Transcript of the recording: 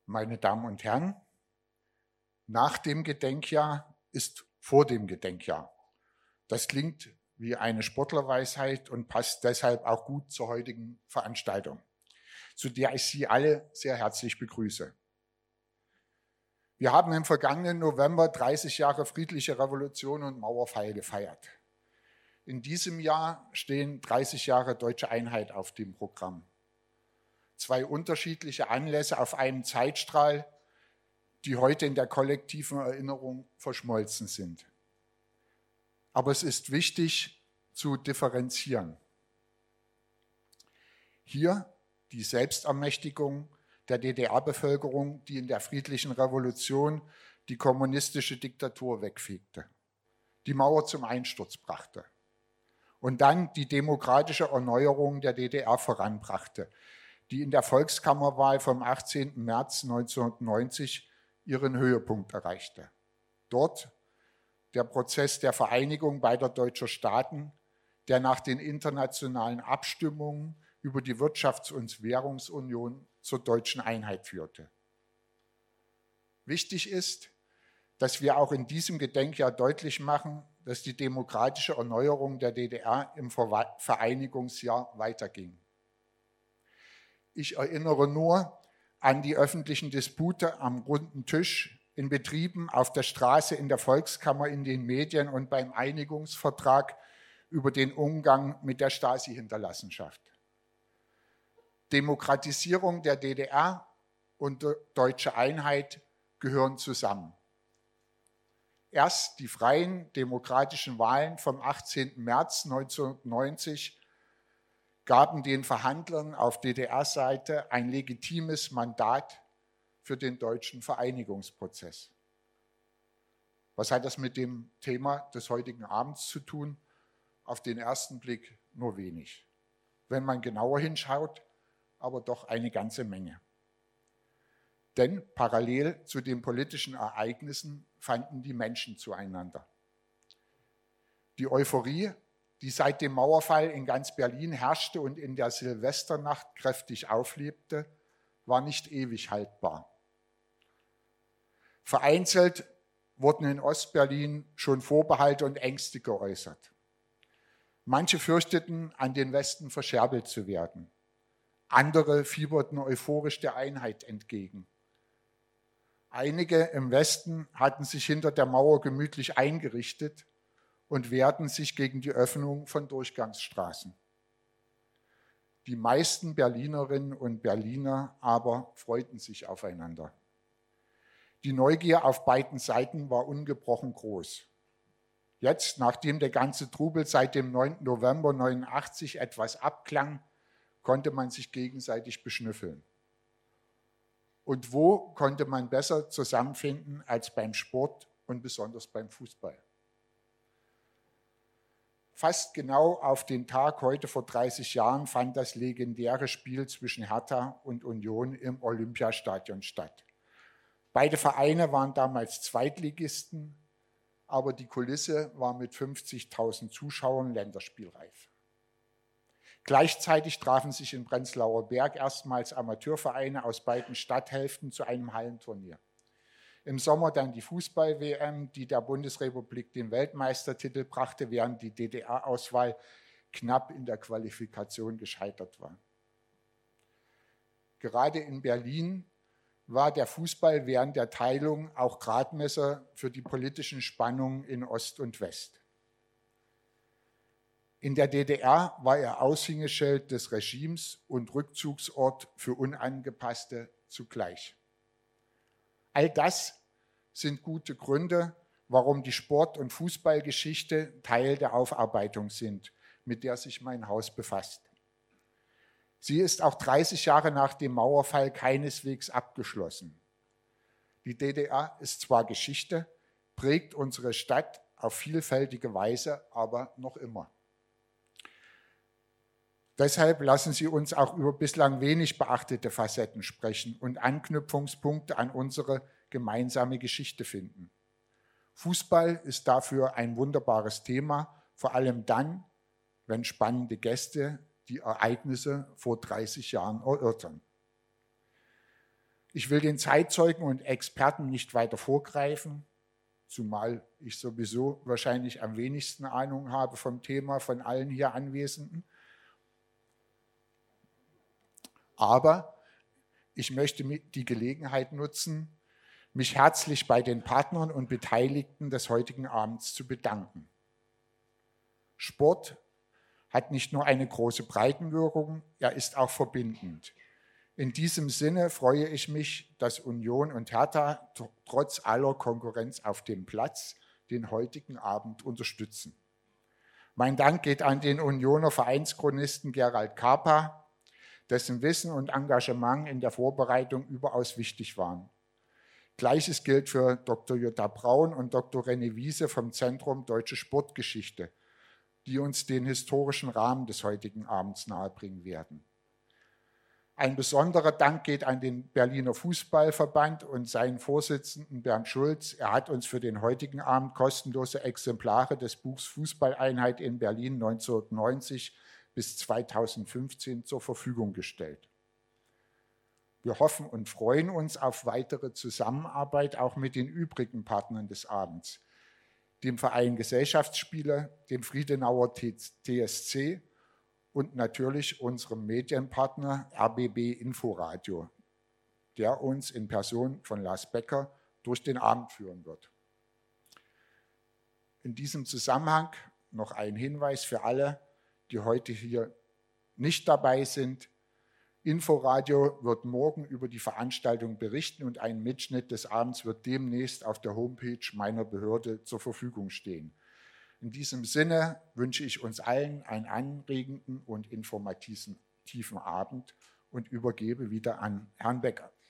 Meine Damen und Herren, nach dem Gedenkjahr ist vor dem Gedenkjahr. Das klingt wie eine Sportlerweisheit und passt deshalb auch gut zur heutigen Veranstaltung, zu der ich Sie alle sehr herzlich begrüße. Wir haben im vergangenen November 30 Jahre friedliche Revolution und Mauerfall gefeiert. In diesem Jahr stehen 30 Jahre deutsche Einheit auf dem Programm. Zwei unterschiedliche Anlässe auf einem Zeitstrahl, die heute in der kollektiven Erinnerung verschmolzen sind. Aber es ist wichtig zu differenzieren. Hier die Selbstermächtigung der DDR-Bevölkerung, die in der friedlichen Revolution die kommunistische Diktatur wegfegte, die Mauer zum Einsturz brachte und dann die demokratische Erneuerung der DDR voranbrachte, die in der Volkskammerwahl vom 18. März 1990 ihren Höhepunkt erreichte. Dort der Prozess der Vereinigung beider deutscher Staaten, der nach den internationalen Abstimmungen über die Wirtschafts- und Währungsunion zur deutschen Einheit führte. Wichtig ist, dass wir auch in diesem Gedenkjahr deutlich machen, dass die demokratische Erneuerung der DDR im Vereinigungsjahr weiterging. Ich erinnere nur an die öffentlichen Dispute am runden Tisch, in Betrieben, auf der Straße, in der Volkskammer, in den Medien und beim Einigungsvertrag über den Umgang mit der Stasi-Hinterlassenschaft. Demokratisierung der DDR und deutsche Einheit gehören zusammen. Erst die freien demokratischen Wahlen vom 18. März 1990 gaben den Verhandlern auf DDR-Seite ein legitimes Mandat für den deutschen Vereinigungsprozess. Was hat das mit dem Thema des heutigen Abends zu tun? Auf den ersten Blick nur wenig. Wenn man genauer hinschaut, aber doch eine ganze Menge. Denn parallel zu den politischen Ereignissen fanden die Menschen zueinander. Die Euphorie, die seit dem Mauerfall in ganz Berlin herrschte und in der Silvesternacht kräftig auflebte, war nicht ewig haltbar. Vereinzelt wurden in Ostberlin schon Vorbehalte und Ängste geäußert. Manche fürchteten, an den Westen verscherbelt zu werden. Andere fieberten euphorisch der Einheit entgegen. Einige im Westen hatten sich hinter der Mauer gemütlich eingerichtet und wehrten sich gegen die Öffnung von Durchgangsstraßen. Die meisten Berlinerinnen und Berliner aber freuten sich aufeinander. Die Neugier auf beiden Seiten war ungebrochen groß. Jetzt, nachdem der ganze Trubel seit dem 9. November 1989 etwas abklang, konnte man sich gegenseitig beschnüffeln. Und wo konnte man besser zusammenfinden als beim Sport und besonders beim Fußball? Fast genau auf den Tag heute vor 30 Jahren fand das legendäre Spiel zwischen Hertha und Union im Olympiastadion statt. Beide Vereine waren damals Zweitligisten, aber die Kulisse war mit 50.000 Zuschauern länderspielreif. Gleichzeitig trafen sich in Prenzlauer Berg erstmals Amateurvereine aus beiden Stadthälften zu einem Hallenturnier. Im Sommer dann die Fußball-WM, die der Bundesrepublik den Weltmeistertitel brachte, während die DDR-Auswahl knapp in der Qualifikation gescheitert war. Gerade in Berlin war der Fußball während der Teilung auch Gradmesser für die politischen Spannungen in Ost und West. In der DDR war er Aushängeschild des Regimes und Rückzugsort für Unangepasste zugleich. All das sind gute Gründe, warum die Sport- und Fußballgeschichte Teil der Aufarbeitung sind, mit der sich mein Haus befasst. Sie ist auch 30 Jahre nach dem Mauerfall keineswegs abgeschlossen. Die DDR ist zwar Geschichte, prägt unsere Stadt auf vielfältige Weise, aber noch immer. Deshalb lassen Sie uns auch über bislang wenig beachtete Facetten sprechen und Anknüpfungspunkte an unsere gemeinsame Geschichte finden. Fußball ist dafür ein wunderbares Thema, vor allem dann, wenn spannende Gäste die Ereignisse vor 30 Jahren erörtern. Ich will den Zeitzeugen und Experten nicht weiter vorgreifen, zumal ich sowieso wahrscheinlich am wenigsten Ahnung habe vom Thema von allen hier Anwesenden. Aber ich möchte die Gelegenheit nutzen, mich herzlich bei den Partnern und Beteiligten des heutigen Abends zu bedanken. Sport hat nicht nur eine große Breitenwirkung, er ist auch verbindend. In diesem Sinne freue ich mich, dass Union und Hertha trotz aller Konkurrenz auf dem Platz den heutigen Abend unterstützen. Mein Dank geht an den Unioner Vereinschronisten Gerald Karpa, dessen Wissen und Engagement in der Vorbereitung überaus wichtig waren. Gleiches gilt für Dr. Jutta Braun und Dr. René Wiese vom Zentrum Deutsche Sportgeschichte, die uns den historischen Rahmen des heutigen Abends nahebringen werden. Ein besonderer Dank geht an den Berliner Fußballverband und seinen Vorsitzenden Bernd Schulz. Er hat uns für den heutigen Abend kostenlose Exemplare des Buchs Fußballeinheit in Berlin 1990 bis 2015 zur Verfügung gestellt. Wir hoffen und freuen uns auf weitere Zusammenarbeit auch mit den übrigen Partnern des Abends, dem Verein Gesellschaftsspiele, dem Friedenauer TSC und natürlich unserem Medienpartner RBB Inforadio, der uns in Person von Lars Becker durch den Abend führen wird. In diesem Zusammenhang noch ein Hinweis für alle, die heute hier nicht dabei sind. Inforadio wird morgen über die Veranstaltung berichten und ein Mitschnitt des Abends wird demnächst auf der Homepage meiner Behörde zur Verfügung stehen. In diesem Sinne wünsche ich uns allen einen anregenden und informativen Abend und übergebe wieder an Herrn Becker.